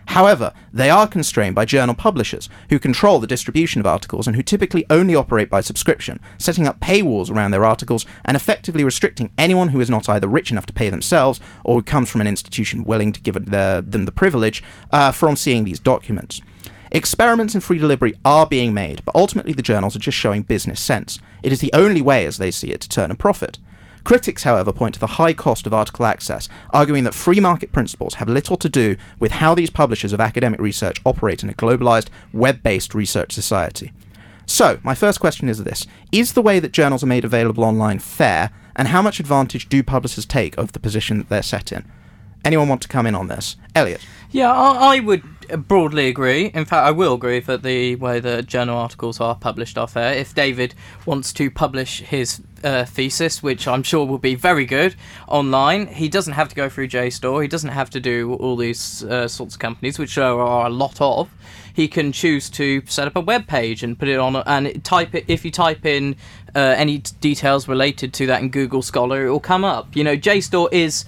S2: However, they are constrained by journal publishers, who control the distribution of articles and who typically only operate by subscription, setting up paywalls around their articles and effectively restricting anyone who is not either rich enough to pay themselves or who comes from an institution willing to give the, them the privilege uh, from seeing these documents. Experiments in free delivery are being made, but ultimately the journals are just showing business sense. It is the only way, as they see it, to turn a profit. Critics, however, point to the high cost of article access, arguing that free market principles have little to do with how these publishers of academic research operate in a globalized, web-based research society. So, my first question is this. Is the way that journals are made available online fair, and how much advantage do publishers take of the position that they're set in? Anyone want to come in on this? Elliot?
S5: Yeah, I, I would broadly agree. In fact, I will agree that the way that journal articles are published are fair. If David wants to publish his uh, thesis, which I'm sure will be very good, online, he doesn't have to go through JSTOR. He doesn't have to do all these uh, sorts of companies, which there are a lot of. He can choose to set up a web page and put it on, and type it. If you type in uh, any t- details related to that in Google Scholar, it will come up. You know, JSTOR is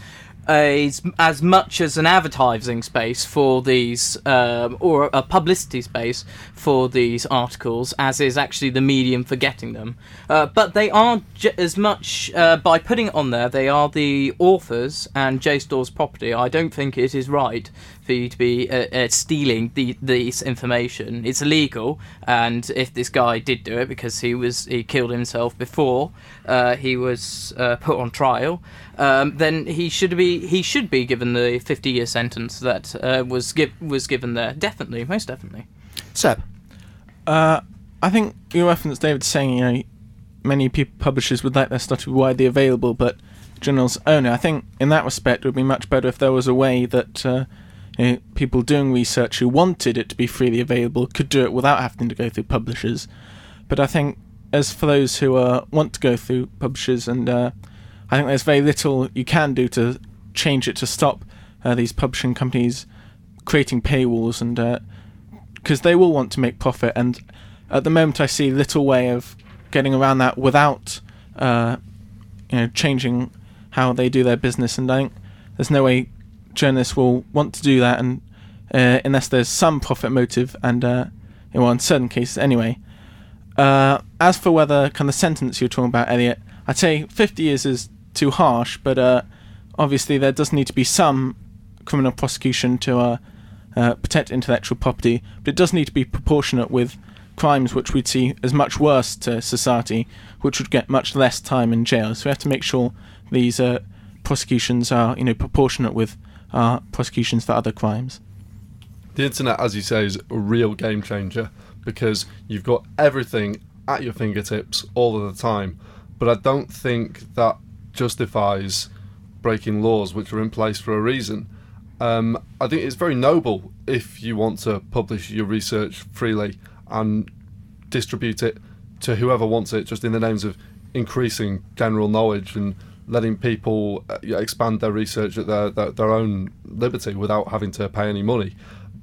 S5: As, as much as an advertising space for these, um, or a publicity space for these articles, as is actually the medium for getting them. Uh, but they are j- as much, uh, by putting it on there, they are the authors and JSTOR's property. I don't think it is right for you to be uh, uh, stealing the, this information. It's illegal, and if this guy did do it because he was he killed himself before uh, he was uh, put on trial, um, then he should be he should be given the fifty-year sentence that uh, was give, was given there. Definitely, most definitely.
S2: Seb?
S8: Uh, I think you referenced David saying, you know, many people, publishers would like their stuff to be widely available, but journals own it. I think in that respect it would be much better if there was a way that uh, you know, people doing research who wanted it to be freely available could do it without having to go through publishers. But I think as for those who uh, want to go through publishers, and uh, I think there's very little you can do to change it to stop uh, these publishing companies creating paywalls, and because uh, they will want to make profit, and at the moment I see little way of getting around that without uh, you know changing how they do their business, and I think there's no way journalists will want to do that, and uh, unless there's some profit motive, and uh, well, in certain cases anyway. Uh, as for whether kind of sentence you're talking about, Elliot, I'd say fifty years is too harsh, but uh, obviously there does need to be some criminal prosecution to uh, uh, protect intellectual property, but it does need to be proportionate with crimes which we'd see as much worse to society, which would get much less time in jail. So we have to make sure these uh, prosecutions are, you know, proportionate with uh, prosecutions for other crimes.
S7: The internet, as you say, is a real game changer because you've got everything at your fingertips all of the time. But I don't think that justifies breaking laws which are in place for a reason. Um, I think it's very noble if you want to publish your research freely and distribute it to whoever wants it, just in the names of increasing general knowledge and letting people uh, expand their research at their, their, their own liberty without having to pay any money.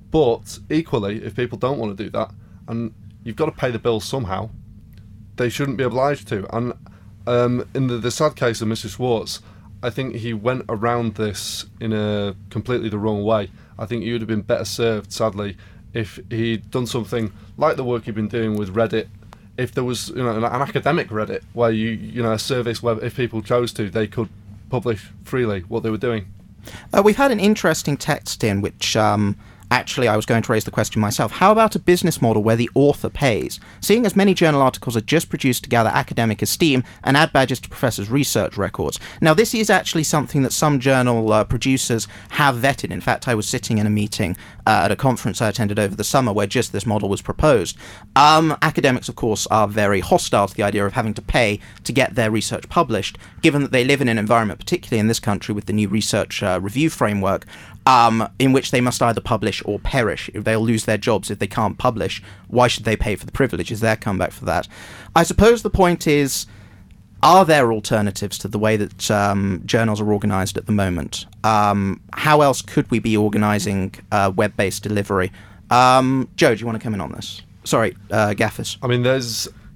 S7: But equally, if people don't want to do that, and you've got to pay the bills somehow, they shouldn't be obliged to. And um, in the, the sad case of Mister Schwartz, I think he went around this in a completely the wrong way. I think he would have been better served, sadly, if he'd done something like the work he'd been doing with Reddit. If there was, you know, an, an academic Reddit where you, you know, a service where if people chose to, they could publish freely what they were doing.
S2: Uh, we've had an interesting text in which um, actually I was going to raise the question myself. How about a business model where the author pays? Seeing as many journal articles are just produced to gather academic esteem and add badges to professors' research records. Now, this is actually something that some journal uh, producers have vetted. In fact, I was sitting in a meeting uh, at a conference I attended over the summer where just this model was proposed. Um, academics, of course, are very hostile to the idea of having to pay to get their research published, given that they live in an environment, particularly in this country with the new research uh, review framework, Um, in which they must either publish or perish. If they'll lose their jobs if they can't publish, why should they pay for the privilege? Is their comeback for that? I suppose the point is, are there alternatives to the way that um, journals are organised at the moment? Um, how else could we be organising uh, web-based delivery? Um, Joe, do you want to come in on this? Sorry, uh, Gaffers.
S7: I mean, there's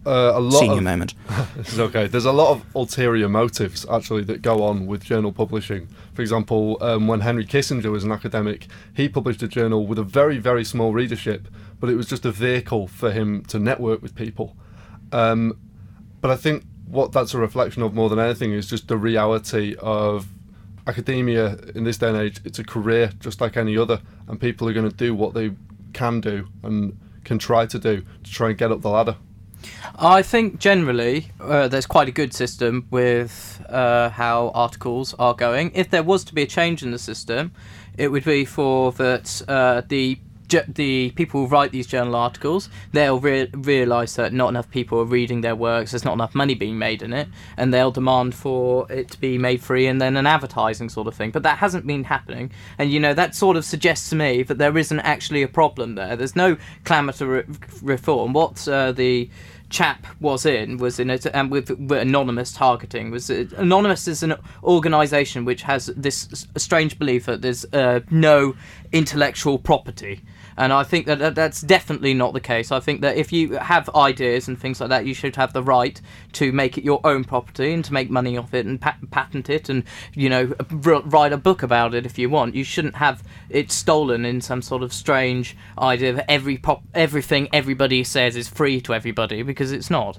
S7: uh, a lot
S2: Senior
S7: of,
S2: moment.
S7: This is okay. There's a lot of ulterior motives actually that go on with journal publishing. For example, um, when Henry Kissinger was an academic, he published a journal with a very, very small readership, but it was just a vehicle for him to network with people. Um, but I think what that's a reflection of more than anything is just the reality of academia in this day and age. It's a career just like any other, and people are going to do what they can do and can try to do to try and get up the ladder.
S5: I think generally uh, there's quite a good system with uh, how articles are going. If there was to be a change in the system, it would be for that uh, the the people who write these journal articles, they'll re- realise that not enough people are reading their works, there's not enough money being made in it, and they'll demand for it to be made free and then an advertising sort of thing. But that hasn't been happening, and you know, that sort of suggests to me that there isn't actually a problem there. There's no clamour to re- reform. What uh, the chap was in was in it, and with, with anonymous targeting was uh, Anonymous is an organisation which has this s- strange belief that there's uh, no intellectual property. And I think that that that's definitely not the case. I think that if you have ideas and things like that, you should have the right to make it your own property and to make money off it and pat- patent it and, you know, r- write a book about it if you want. You shouldn't have it stolen in some sort of strange idea that every pop- everything everybody says is free to everybody, because it's not.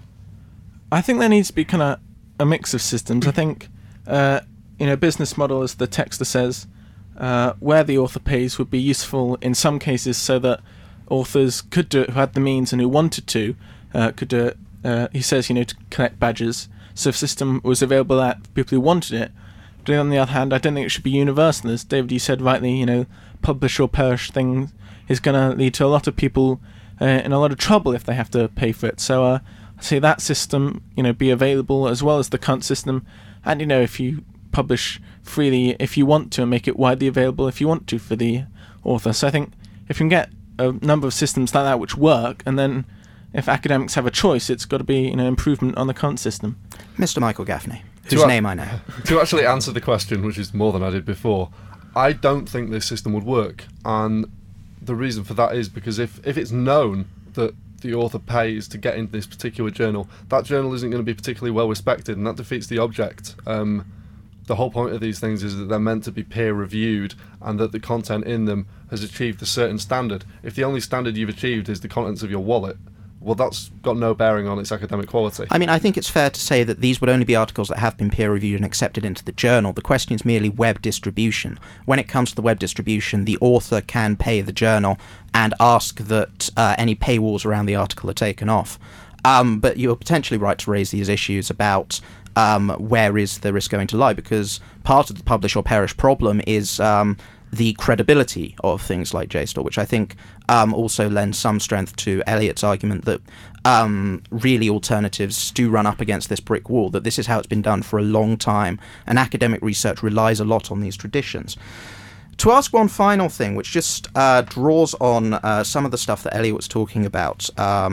S8: I think there needs to be kind of a mix of systems. I think, uh, you know, business model, as the texter says, Uh, where the author pays would be useful in some cases, so that authors could do it who had the means and who wanted to, uh, could do it, uh, he says, you know, to collect badges. So if system was available at people who wanted it. But on the other hand, I don't think it should be universal. As David, you said rightly, you know, publish or perish thing is going to lead to a lot of people uh, in a lot of trouble if they have to pay for it. So uh, I say that system, you know, be available as well as the current system. And, you know, if you publish freely if you want to and make it widely available if you want to for the author. So I think if you can get a number of systems like that which work, and then if academics have a choice, it's got to be, you know, improvement on the current system.
S2: Mister Michael Gaffney,
S7: To
S2: whose
S7: a-
S2: name I know.
S7: To actually answer the question, which is more than I did before, I don't think this system would work, and the reason for that is because if, if it's known that the author pays to get into this particular journal, that journal isn't going to be particularly well respected, and that defeats the object. Um, the whole point of these things is that they're meant to be peer reviewed and that the content in them has achieved a certain standard. If the only standard you've achieved is the contents of your wallet, well, that's got no bearing on its academic quality.
S2: I mean, I think it's fair to say that these would only be articles that have been peer-reviewed and accepted into the journal. The question is merely web distribution. When it comes to the web distribution, the author can pay the journal and ask that uh, any paywalls around the article are taken off. Um, but you're potentially right to raise these issues about um, where is the risk going to lie, because part of the publish or perish problem is um, the credibility of things like JSTOR, which I think um, also lends some strength to Eliot's argument that um, really alternatives do run up against this brick wall, that this is how it's been done for a long time, and academic research relies a lot on these traditions. To ask one final thing, which just uh, draws on uh, some of the stuff that Eliot was talking about, um,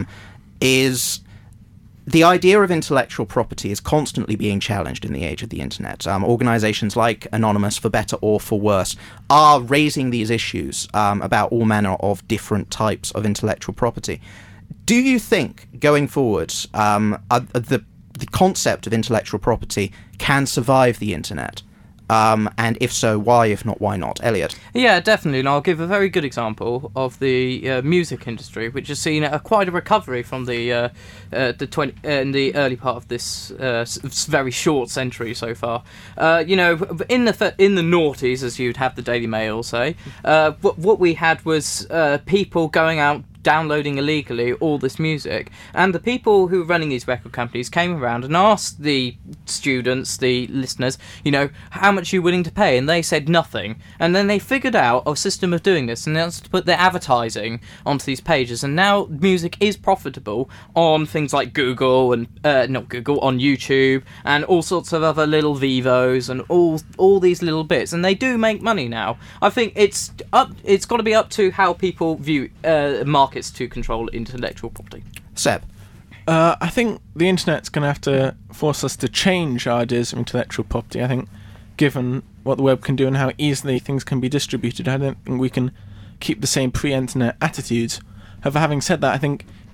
S2: is the idea of intellectual property is constantly being challenged in the age of the internet. Um, organizations like Anonymous, for better or for worse, are raising these issues um, about all manner of different types of intellectual property. Do you think, going forward, um, uh, the, the concept of intellectual property can survive the internet? Um, and if so, why? If not, why not? Eliot?
S5: Yeah, definitely. And I'll give a very good example of the uh, music industry, which has seen a, quite a recovery from the uh, uh, the twenty uh, in the early part of this uh, s- very short century so far. Uh, you know, in the f- in the noughties, as you'd have the Daily Mail say, uh, what what we had was uh, people going out downloading illegally all this music, and the people who were running these record companies came around and asked the students, the listeners, you know, how much are you willing to pay, and they said nothing. And then they figured out a system of doing this, and that's to put their advertising onto these pages, and now music is profitable on things like Google and uh, not Google, on YouTube and all sorts of other little Vivos and all all these little bits, and they do make money now. I think it's up it's got to be up to how people view uh, market to control intellectual property.
S2: Seb?
S8: Uh, I think the internet's going to have to force us to change our ideas of intellectual property. I think, given what the web can do and how easily things can be distributed, I don't think we can keep the same pre-internet attitudes. However, having said that, I think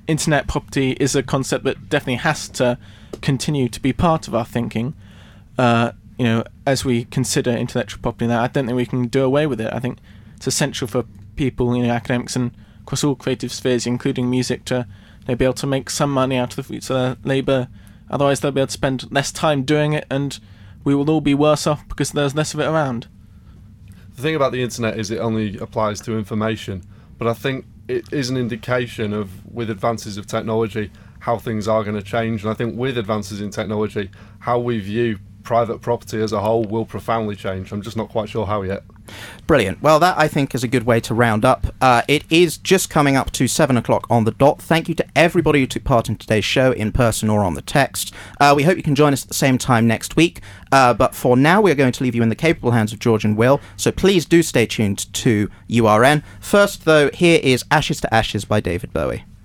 S8: internet property is a concept that definitely has to continue to be part of our thinking. Uh, you know, as we consider intellectual property now, I don't think we can do away with it. I think it's essential for people, you know, academics and across all creative spheres, including music, to you know, be able to make some money out of the fruits of their labour. Otherwise, they'll be able to spend less time doing it, and we will all be worse off because there's less of it around.
S7: The thing about the internet is it only applies to information, but I think it is an indication of, with advances of technology, how things are going to change. And I think with advances in technology, how we view private property as a whole will profoundly change. I'm just not quite sure how yet.
S2: Brilliant. Well, that, I think, is a good way to round up. Uh, it is just coming up to seven o'clock on the dot. Thank you to everybody who took part in today's show, in person or on the text. Uh, we hope you can join us at the same time next week. Uh, but for now, we are going to leave you in the capable hands of George and Will. So please do stay tuned to U R N. First, though, here is Ashes to Ashes by David Bowie.